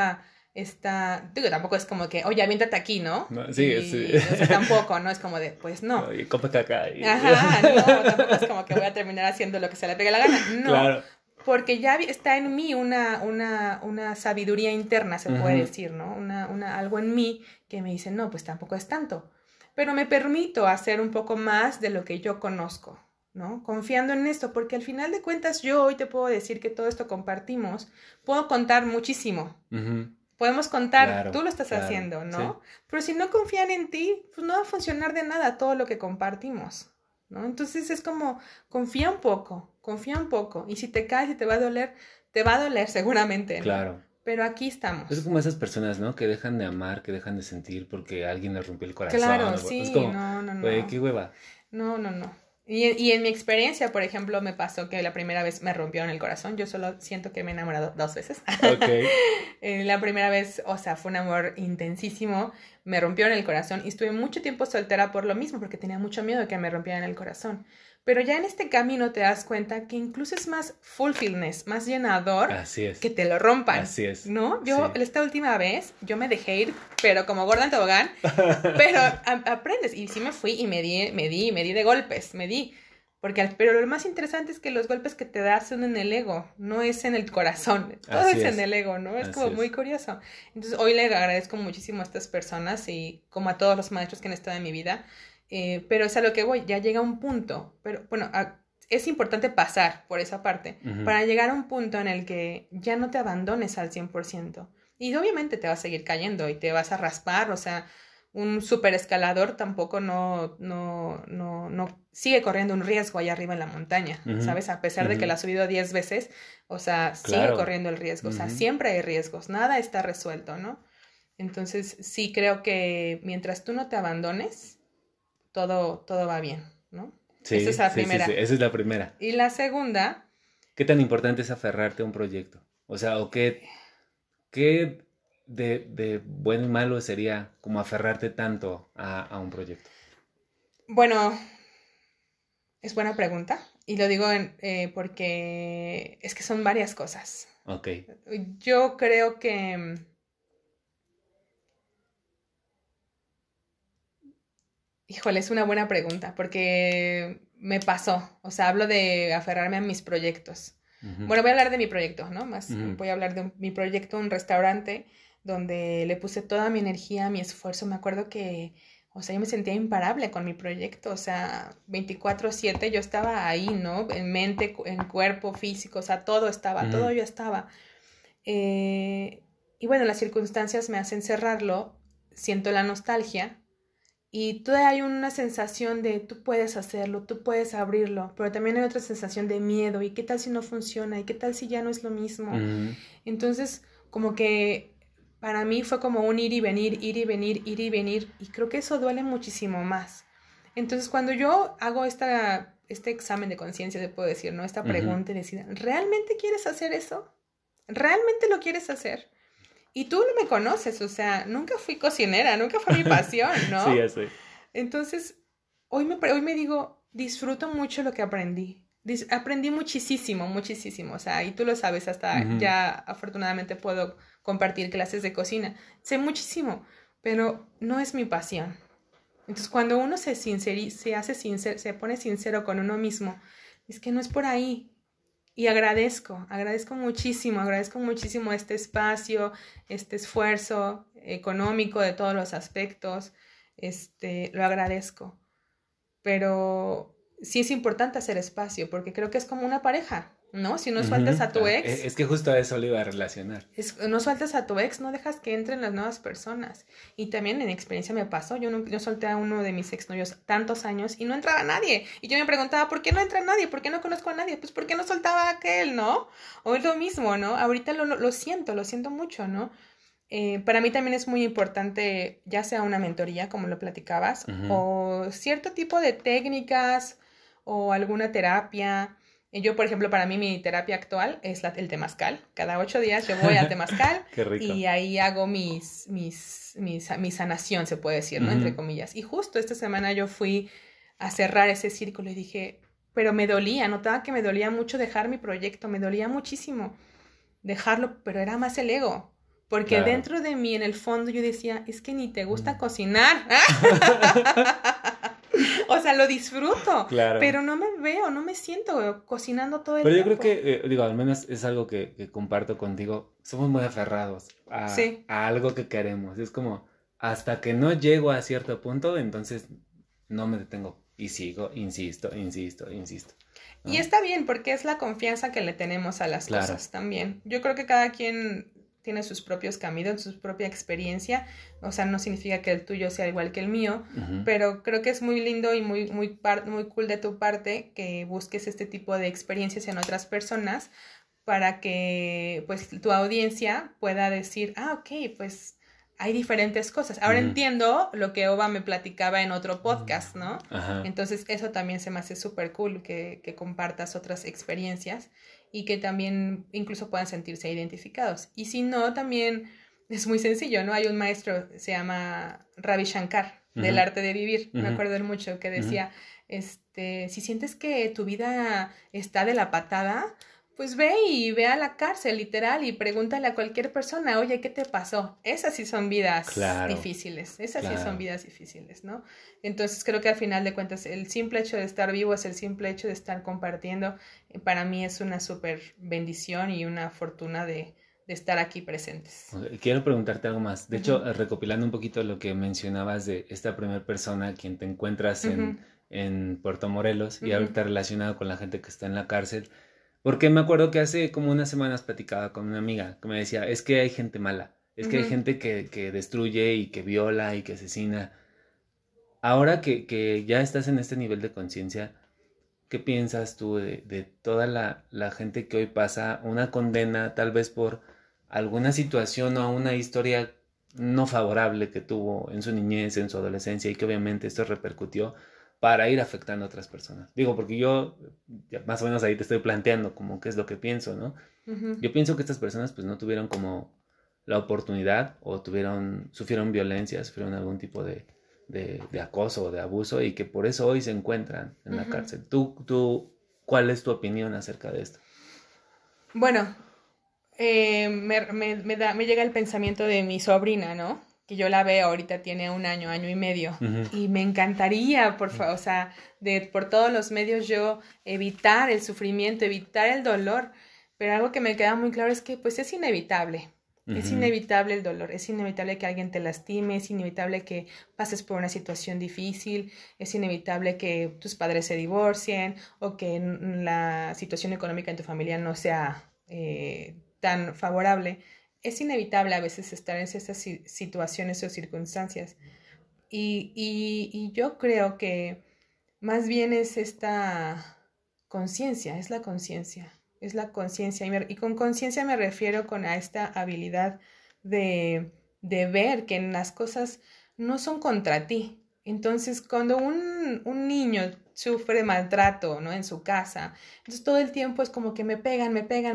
digo, tampoco es como que, oye, aviéntate aquí, ¿no? No, sí, sí. O sea, tampoco, ¿no? Es como de, pues no. Oye, come caca. Ajá, no, tampoco es como que voy a terminar haciendo lo que se le pegue la gana. No, Claro. porque ya está en mí una sabiduría interna, se puede decir, ¿no? Algo en mí que me dice, no, pues tampoco es tanto. Pero me permito hacer un poco más de lo que yo conozco, ¿no? Confiando en esto, porque al final de cuentas yo hoy te puedo decir que todo esto compartimos, puedo contar muchísimo. Podemos contar, Claro, tú lo estás claro, haciendo, ¿no? sí. Pero si no confían en ti, pues no va a funcionar de nada todo lo que compartimos, ¿no? Entonces es como, confía un poco, y si te caes y te va a doler seguramente, ¿no? Claro. Pero aquí estamos. Es como esas personas, ¿no? Que dejan de amar, que dejan de sentir porque alguien les rompió el corazón. Claro, Es sí, como, no. güey, qué hueva. No. Y en mi experiencia, por ejemplo, me pasó que la primera vez me rompieron el corazón. Yo solo siento que me he enamorado 2 veces. Ok. La primera vez, o sea, fue un amor intensísimo. Me rompieron el corazón y estuve mucho tiempo soltera por lo mismo, porque tenía mucho miedo de que me rompieran el corazón. Pero ya en este camino te das cuenta que incluso es más fulfillness, más llenador Así es. que te lo rompan. Así es. ¿No? Sí. Esta última vez, yo me dejé ir, pero como gorda en tobogán, pero aprendes. Y sí me fui y me di de golpes, pero lo más interesante es que los golpes que te das son en el ego, no es en el corazón, todo Así es es en el ego, ¿no? Es Así como es. muy curioso. Entonces hoy le agradezco muchísimo a estas personas y como a todos los maestros que han estado en mi vida, pero es a lo que voy, ya llega un punto, pero bueno, es importante pasar por esa parte para llegar a un punto en el que ya no te abandones al 100%. Y obviamente te vas a seguir cayendo y te vas a raspar, o sea, un super escalador tampoco no sigue corriendo un riesgo allá arriba en la montaña, ¿sabes? A pesar de que la ha subido 10 veces, o sea, sigue corriendo el riesgo, o sea, siempre hay riesgos, nada está resuelto, ¿no? Entonces, sí creo que mientras tú no te abandones, todo va bien, ¿no? Sí, esa es la primera. Sí, esa es la primera. Y la segunda... ¿Qué tan importante es aferrarte a un proyecto? O sea, ¿o qué de bueno y malo sería como aferrarte tanto a un proyecto? Bueno, es buena pregunta. Y lo digo porque es que son varias cosas. Ok. Yo creo que... Híjole, es una buena pregunta porque me pasó. O sea, hablo de aferrarme a mis proyectos. Bueno, voy a hablar de mi proyecto, ¿no? Voy a hablar de mi proyecto, un restaurante donde le puse toda mi energía, mi esfuerzo. Me acuerdo que, o sea, yo me sentía imparable con mi proyecto. O sea, 24/7 yo estaba ahí, ¿no? En mente, en cuerpo, físico, o sea, todo yo estaba. Y bueno, las circunstancias me hacen cerrarlo, siento la nostalgia. Y todavía hay una sensación de tú puedes hacerlo, tú puedes abrirlo, pero también hay otra sensación de miedo. ¿Y qué tal si no funciona? ¿Y qué tal si ya no es lo mismo? Entonces, como que para mí fue como un ir y venir, y creo que eso duele muchísimo más. Entonces, cuando yo hago este examen de conciencia, te puedo decir, ¿no? Esta pregunta y decir, ¿realmente quieres hacer eso? ¿Realmente lo quieres hacer? Y tú no me conoces, o sea, nunca fui cocinera, nunca fue mi pasión, ¿no? Sí, ya sé. Entonces, hoy me digo, disfruto mucho lo que aprendí. Aprendí muchísimo, o sea, y tú lo sabes, hasta ya afortunadamente puedo compartir clases de cocina. Sé muchísimo, pero no es mi pasión. Entonces, cuando uno se pone sincero con uno mismo, es que no es por ahí. Y agradezco muchísimo este espacio, este esfuerzo económico de todos los aspectos, lo agradezco. Pero sí es importante hacer espacio, porque creo que es como una pareja, ¿no? Si no sueltas a tu ex... Es que justo a eso lo iba a relacionar. No sueltas a tu ex, no dejas que entren las nuevas personas. Y también en experiencia me pasó, yo solté a uno de mis exnovios tantos años y no entraba nadie. Y yo me preguntaba, ¿por qué no entra nadie? ¿Por qué no conozco a nadie? Pues porque no soltaba a aquel, ¿no? O es lo mismo, ¿no? Ahorita lo siento mucho, ¿no? Para mí también es muy importante, ya sea una mentoría, como lo platicabas, o cierto tipo de técnicas o alguna terapia. Yo, por ejemplo, para mí mi terapia actual es el temazcal. Cada 8 días yo voy a temazcal Qué rico. y ahí hago mi sanación, se puede decir, ¿no? Entre comillas. Y justo esta semana yo fui a cerrar ese círculo y dije, pero me dolía, notaba que me dolía mucho dejar mi proyecto, me dolía muchísimo dejarlo, pero era más el ego. Porque Claro. dentro de mí, en el fondo, yo decía, es que ni te gusta cocinar. O sea, lo disfruto, Claro. pero no me veo, no me siento cocinando todo el Pero yo tiempo. creo que, digo, al menos es algo que comparto contigo. Somos muy aferrados Sí. a algo que queremos. Es como, hasta que no llego a cierto punto, entonces no me detengo. Y sigo, insisto, insisto, insisto. ¿No? Y está bien, porque es la confianza que le tenemos a las Claro. cosas también. Yo creo que cada quien tiene sus propios caminos, su propia experiencia. O sea, no significa que el tuyo sea igual que el mío, pero creo que es muy lindo y muy cool de tu parte que busques este tipo de experiencias en otras personas para que pues tu audiencia pueda decir, ok, pues hay diferentes cosas. Ahora entiendo lo que Oba me platicaba en otro podcast, ¿no? Ajá. Entonces eso también se me hace súper cool que compartas otras experiencias y que también incluso puedan sentirse identificados. Y si no, también es muy sencillo, ¿no? Hay un maestro, se llama Ravi Shankar, del arte de vivir, me acuerdo de mucho, que decía, si sientes que tu vida está de la patada, pues ve a la cárcel, literal, y pregúntale a cualquier persona, oye, ¿qué te pasó? Esas sí son vidas difíciles, esas sí son vidas difíciles, ¿no? Entonces creo que al final de cuentas el simple hecho de estar vivo es el simple hecho de estar compartiendo. Para mí es una súper bendición y una fortuna de estar aquí presentes. Quiero preguntarte algo más. De hecho, recopilando un poquito lo que mencionabas de esta primera persona a quien te encuentras en Puerto Morelos y ahorita relacionado con la gente que está en la cárcel. Porque me acuerdo que hace como unas semanas platicaba con una amiga que me decía, es que hay gente mala, es que hay gente que destruye y que viola y que asesina. Ahora que ya estás en este nivel de conciencia, ¿qué piensas tú de toda la gente que hoy pasa una condena tal vez por alguna situación o una historia no favorable que tuvo en su niñez, en su adolescencia y que obviamente esto repercutió para ir afectando a otras personas? Digo, porque yo ya más o menos ahí te estoy planteando como qué es lo que pienso, ¿no? Yo pienso que estas personas pues no tuvieron como la oportunidad o sufrieron violencia, sufrieron algún tipo de acoso o de abuso y que por eso hoy se encuentran en la cárcel. ¿Tú, cuál es tu opinión acerca de esto? Bueno, me llega el pensamiento de mi sobrina, ¿no? Que yo la veo ahorita, tiene 1 año, año y medio, y me encantaría, por favor, o sea, por todos los medios yo evitar el sufrimiento, evitar el dolor, pero algo que me queda muy claro es que pues es inevitable. Es inevitable el dolor, es inevitable que alguien te lastime, es inevitable que pases por una situación difícil, es inevitable que tus padres se divorcien o que la situación económica en tu familia no sea tan favorable. Es inevitable a veces estar en esas situaciones o circunstancias. Y yo creo que más bien es esta conciencia, es la conciencia. Es la conciencia. Y con conciencia me refiero a esta habilidad de ver que las cosas no son contra ti. Entonces, cuando un niño sufre maltrato, ¿no? En su casa, entonces todo el tiempo es como que me pegan.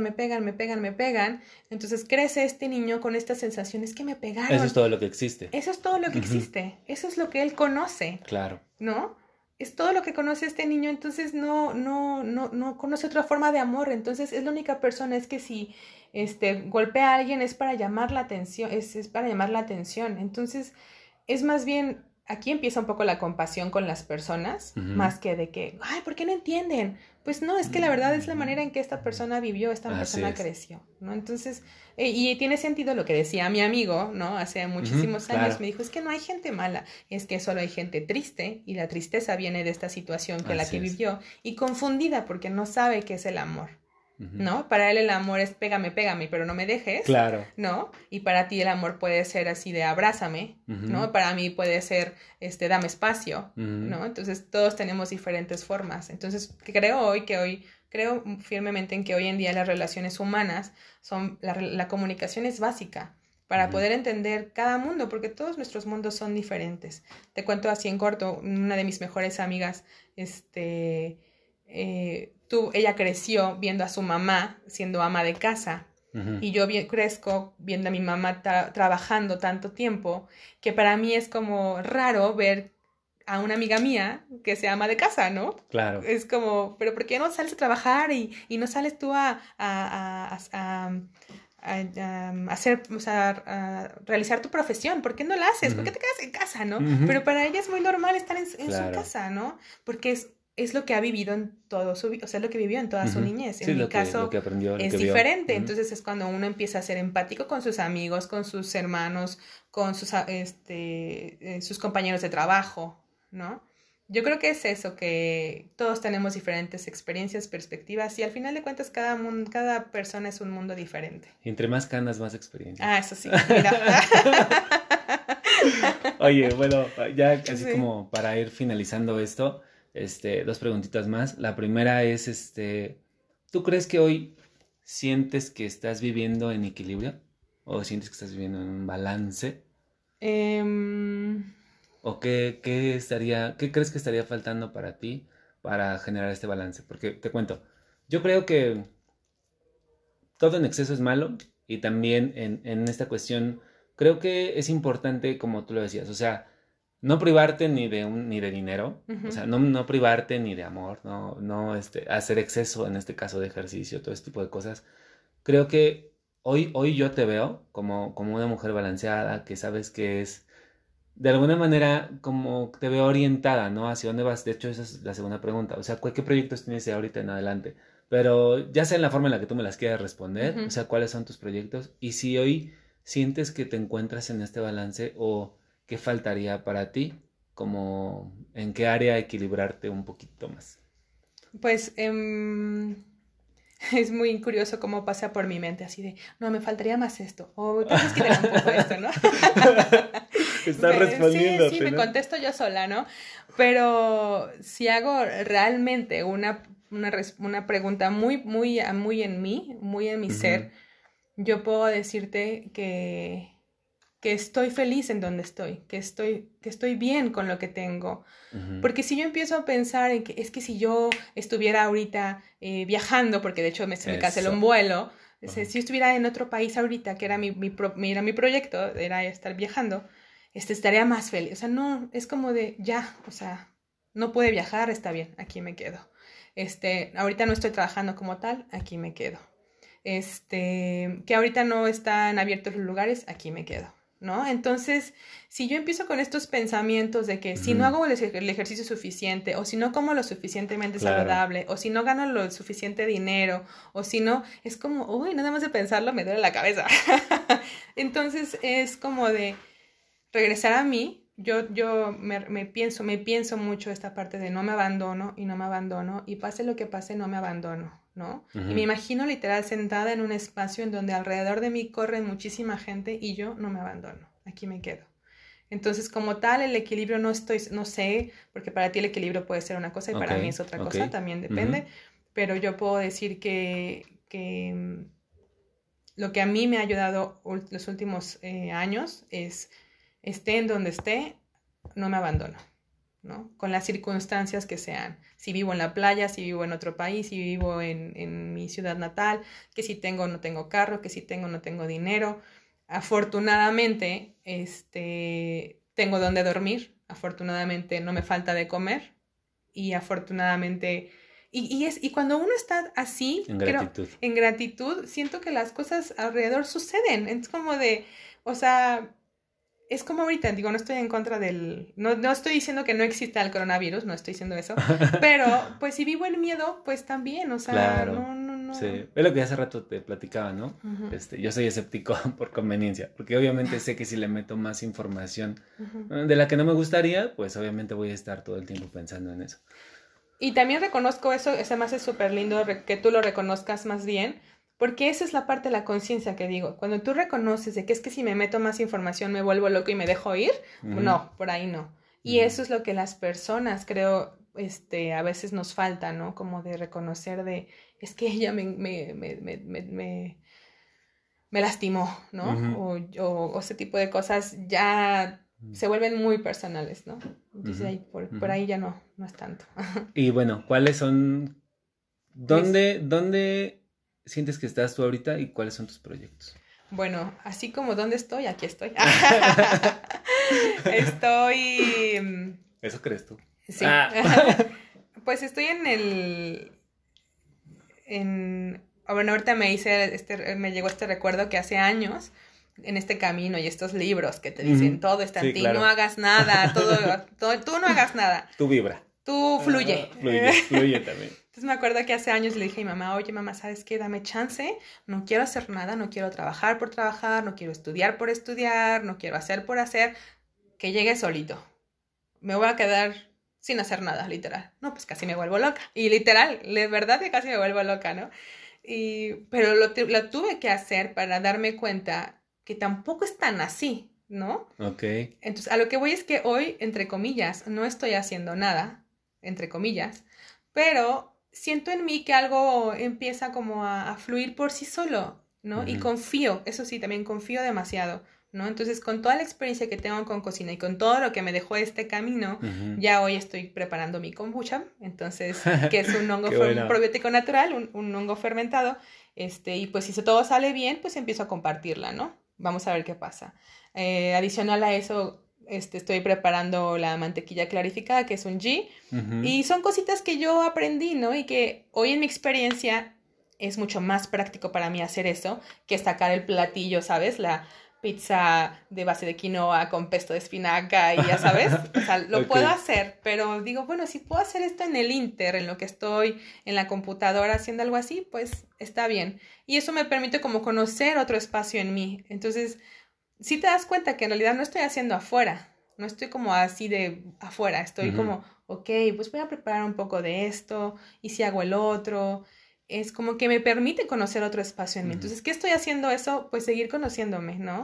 Entonces crece este niño con esta sensación, es que me pegaron. Eso es todo lo que existe. Eso es todo lo que existe. Eso es lo que él conoce. Claro. ¿No? Es todo lo que conoce este niño, entonces no conoce otra forma de amor, entonces es la única persona, es que si golpea a alguien es para llamar la atención, es para llamar la atención, entonces es más bien, aquí empieza un poco la compasión con las personas, más que de que, ay, ¿por qué no entienden? Pues no, es que la verdad es la manera en que esta persona vivió, esta persona creció, ¿no? Entonces, y tiene sentido lo que decía mi amigo, ¿no? Hace muchísimos años me dijo, es que no hay gente mala, es que solo hay gente triste y la tristeza viene de esta situación que vivió y confundida porque no sabe qué es el amor. ¿No? Para él el amor es pégame, pero no me dejes, claro, ¿no? Y para ti el amor puede ser así de abrázame, ¿no? Para mí puede ser dame espacio, ¿no? Entonces todos tenemos diferentes formas. Entonces creo firmemente en que hoy en día las relaciones humanas la comunicación es básica. para poder entender cada mundo, porque todos nuestros mundos son diferentes. Te cuento así en corto, una de mis mejores amigas, ella creció viendo a su mamá siendo ama de casa. Y yo crezco viendo a mi mamá trabajando tanto tiempo, que para mí es como raro ver a una amiga mía que sea ama de casa, ¿no? Claro. Es como, pero ¿por qué no sales a trabajar y no sales tú a hacer, o sea, a realizar tu profesión? ¿Por qué no la haces? ¿Por qué te quedas en casa, no? Pero para ella es muy normal estar en su casa, ¿no? Porque es lo que ha vivido en todo su vida, o sea, es lo que vivió en toda su niñez. En mi caso, lo que aprendió, es diferente. Entonces es cuando uno empieza a ser empático con sus amigos, con sus hermanos, con sus compañeros de trabajo, ¿no? Yo creo que es eso, que todos tenemos diferentes experiencias, perspectivas, y al final de cuentas cada persona es un mundo diferente. Y entre más canas, más experiencia. Ah, eso sí, mira. Oye, bueno, ya casi como para ir finalizando esto, dos preguntitas más. La primera es, ¿tú crees que hoy sientes que estás viviendo en equilibrio? ¿O sientes que estás viviendo en un balance? ¿O qué crees que estaría faltando para ti para generar este balance? Porque te cuento, yo creo que todo en exceso es malo, y también en esta cuestión creo que es importante, como tú lo decías, o sea, no privarte ni de dinero, o sea, no privarte ni de amor, no hacer exceso, en este caso de ejercicio, todo este tipo de cosas. Creo que hoy yo te veo como una mujer balanceada, que sabes que es de alguna manera como te veo orientada, ¿no? ¿Hacia dónde vas? De hecho, esa es la segunda pregunta. O sea, ¿qué proyectos tienes de ahorita en adelante? Pero ya sea en la forma en la que tú me las quieras responder, o sea, ¿cuáles son tus proyectos? Y si hoy sientes que te encuentras en este balance, o qué faltaría para ti, como en qué área equilibrarte un poquito más. Pues es muy curioso cómo pasa por mi mente, así de, no, me faltaría más esto, o tal vez quitar un poco esto, ¿no? Estás respondiendo. Sí, me contesto yo sola, ¿no? Pero si hago realmente una pregunta muy, muy, muy en mí, muy en mi ser, yo puedo decirte que estoy feliz en donde estoy, que estoy bien con lo que tengo. Porque si yo empiezo a pensar en que es que si yo estuviera ahorita viajando, porque de hecho se me canceló un vuelo, si yo estuviera en otro país ahorita, que era mi proyecto, era estar viajando, estaría más feliz. O sea, no, es como de ya, o sea, no pude viajar, está bien, aquí me quedo. Ahorita no estoy trabajando como tal, aquí me quedo. Que ahorita no están abiertos los lugares, aquí me quedo, ¿no? Entonces, si yo empiezo con estos pensamientos de que si no hago el ejercicio suficiente, o si no como lo suficientemente saludable, o si no gano lo suficiente dinero, o si no, es como, uy, nada más de pensarlo me duele la cabeza. Entonces, es como de regresar a mí. Yo me pienso mucho esta parte de no me abandono, y pase lo que pase, no me abandono, ¿no? Y me imagino literal sentada en un espacio en donde alrededor de mí corre muchísima gente y yo no me abandono, aquí me quedo. Entonces, como tal, el equilibrio no sé, porque para ti el equilibrio puede ser una cosa y para mí es otra cosa, también depende, pero yo puedo decir que lo que a mí me ha ayudado los últimos años es, esté en donde esté, no me abandono, ¿no? Con las circunstancias que sean. Si vivo en la playa, si vivo en otro país, si vivo en mi ciudad natal, que si tengo o no tengo carro, que si tengo o no tengo dinero. Afortunadamente, tengo donde dormir. Afortunadamente, no me falta de comer. Y afortunadamente... Y cuando uno está así, en gratitud, siento que las cosas alrededor suceden. Es como de, o sea, es como ahorita, digo, no estoy en contra no estoy diciendo que no exista el coronavirus, no estoy diciendo eso, pero pues si vivo en miedo, pues también, o sea, claro. no. Sí, es lo que hace rato te platicaba, ¿no? Yo soy escéptico por conveniencia, porque obviamente sé que si le meto más información de la que no me gustaría, pues obviamente voy a estar todo el tiempo pensando en eso. Y también reconozco eso, ese más es súper lindo que tú lo reconozcas más bien, porque esa es la parte de la conciencia que digo. Cuando tú reconoces de que es que si me meto más información me vuelvo loco y me dejo ir, no, por ahí no. Y eso es lo que las personas, creo, a veces nos falta, ¿no? Como de reconocer de, es que ella me me lastimó, ¿no? O ese tipo de cosas ya se vuelven muy personales, ¿no? Entonces ahí, por ahí ya no es tanto. Y bueno, ¿cuáles son, dónde sientes que estás tú ahorita y cuáles son tus proyectos? Bueno, así como dónde estoy, aquí estoy. Estoy... Eso crees tú. Sí. Pues estoy bueno, ahorita me llegó este recuerdo que hace años, en este camino y estos libros que te dicen, todo está en ti, claro. No hagas nada, tú no hagas nada. Tú vibra. Tú fluye. Fluye también. Entonces me acuerdo que hace años le dije a mi mamá, oye mamá, ¿sabes qué? Dame chance, no quiero hacer nada, no quiero trabajar por trabajar, no quiero estudiar por estudiar, no quiero hacer por hacer, que llegue solito. Me voy a quedar sin hacer nada, literal. No, pues casi me vuelvo loca. Y literal, de verdad que casi me vuelvo loca, ¿no? Pero lo tuve que hacer para darme cuenta que tampoco es tan así, ¿no? Ok. Entonces, a lo que voy es que hoy, entre comillas, no estoy haciendo nada, entre comillas, pero siento en mí que algo empieza como a fluir por sí solo, ¿no? Y confío, eso sí, también confío demasiado, ¿no? Entonces, con toda la experiencia que tengo con cocina y con todo lo que me dejó este camino, ya hoy estoy preparando mi kombucha, entonces, que es un hongo un probiótico natural, un hongo fermentado, y pues si todo sale bien, pues empiezo a compartirla, ¿no? Vamos a ver qué pasa. Adicional a eso, estoy preparando la mantequilla clarificada, que es un ghee, y son cositas que yo aprendí, ¿no? Y que hoy en mi experiencia es mucho más práctico para mí hacer eso que sacar el platillo, ¿sabes? La pizza de base de quinoa con pesto de espinaca y ya sabes, o sea, lo puedo hacer, pero digo, bueno, si puedo hacer esto en el Inter, en lo que estoy en la computadora haciendo algo así, pues está bien. Y eso me permite como conocer otro espacio en mí. Entonces, sí te das cuenta que en realidad no estoy haciendo afuera, no estoy como así de afuera, estoy como, ok, pues voy a preparar un poco de esto, y si hago el otro, es como que me permite conocer otro espacio en mí. Entonces, ¿qué estoy haciendo eso? Pues seguir conociéndome, ¿no?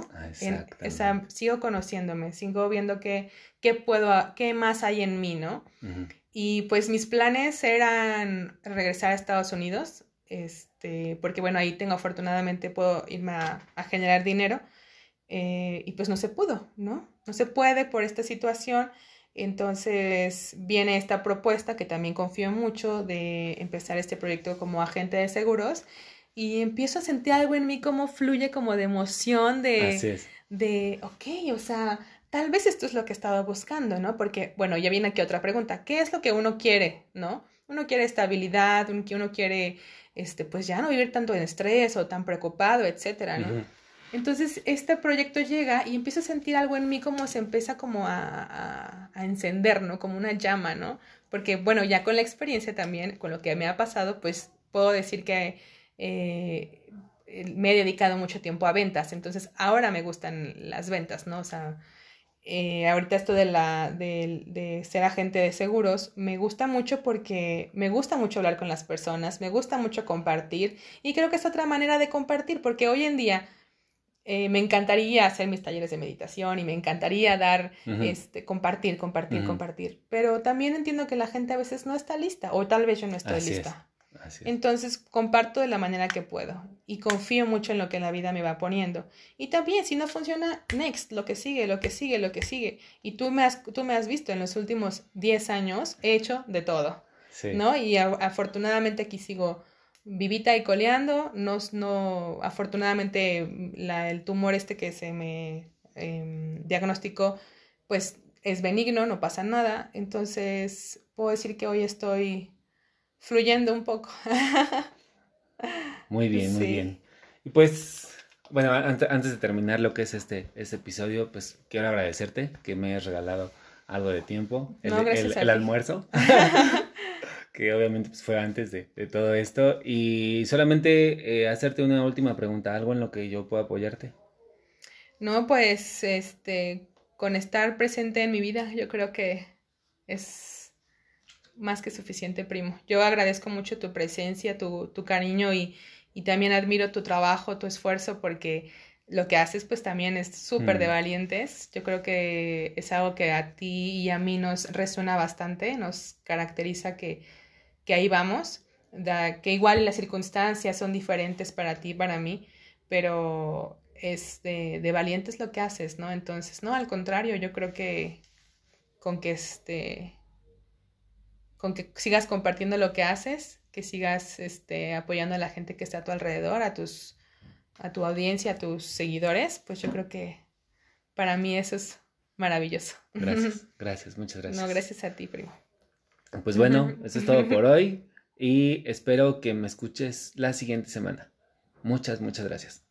Sigo conociéndome, sigo viendo qué más hay en mí, ¿no? Y pues mis planes eran regresar a Estados Unidos, porque bueno, ahí afortunadamente puedo irme a generar dinero, y pues no se pudo, ¿no? No se puede por esta situación. Entonces viene esta propuesta que también confío mucho de empezar este proyecto como agente de seguros y empiezo a sentir algo en mí como fluye como de emoción ok, o sea, tal vez esto es lo que he estado buscando, ¿no? Porque, bueno, ya viene aquí otra pregunta, ¿qué es lo que uno quiere, ¿no? Uno quiere estabilidad, uno quiere, pues ya no vivir tanto en estrés o tan preocupado, etcétera, ¿no? Entonces, este proyecto llega y empiezo a sentir algo en mí como se empieza como a encender, ¿no? Como una llama, ¿no? Porque, bueno, ya con la experiencia también, con lo que me ha pasado, pues puedo decir que me he dedicado mucho tiempo a ventas. Entonces, ahora me gustan las ventas, ¿no? O sea, ahorita esto de ser agente de seguros me gusta mucho porque me gusta mucho hablar con las personas, me gusta mucho compartir y creo que es otra manera de compartir porque hoy en día me encantaría hacer mis talleres de meditación y me encantaría dar, compartir, pero también entiendo que la gente a veces no está lista o tal vez yo no estoy lista. Así es. Entonces comparto de la manera que puedo y confío mucho en lo que la vida me va poniendo. Y también si no funciona, next, lo que sigue. Y tú me has visto en los últimos 10 años, he hecho de todo, ¿no? Y afortunadamente aquí sigo vivita y coleando, no, afortunadamente el tumor que se me diagnosticó, pues es benigno, no pasa nada, entonces puedo decir que hoy estoy fluyendo un poco. Muy bien, muy bien. Y pues, bueno, antes de terminar lo que es este episodio, pues quiero agradecerte que me hayas regalado algo de tiempo, el almuerzo. Que obviamente pues, fue antes de todo esto. Y solamente hacerte una última pregunta, ¿algo en lo que yo pueda apoyarte? No, pues, con estar presente en mi vida, yo creo que es más que suficiente, primo. Yo agradezco mucho tu presencia, tu cariño y también admiro tu trabajo, tu esfuerzo, porque lo que haces pues también es súper de valientes. Yo creo que es algo que a ti y a mí nos resuena bastante, nos caracteriza que ahí vamos, que igual las circunstancias son diferentes para ti y para mí, pero es de valientes lo que haces, ¿no? Entonces, no, al contrario, yo creo que con que con que sigas compartiendo lo que haces, que sigas apoyando a la gente que está a tu alrededor, a tu audiencia, a tus seguidores, pues yo creo que para mí eso es maravilloso. Gracias, muchas No, gracias. gracias a ti, primo. Pues bueno, eso es todo por hoy y espero que me escuches la siguiente semana. Muchas, muchas gracias.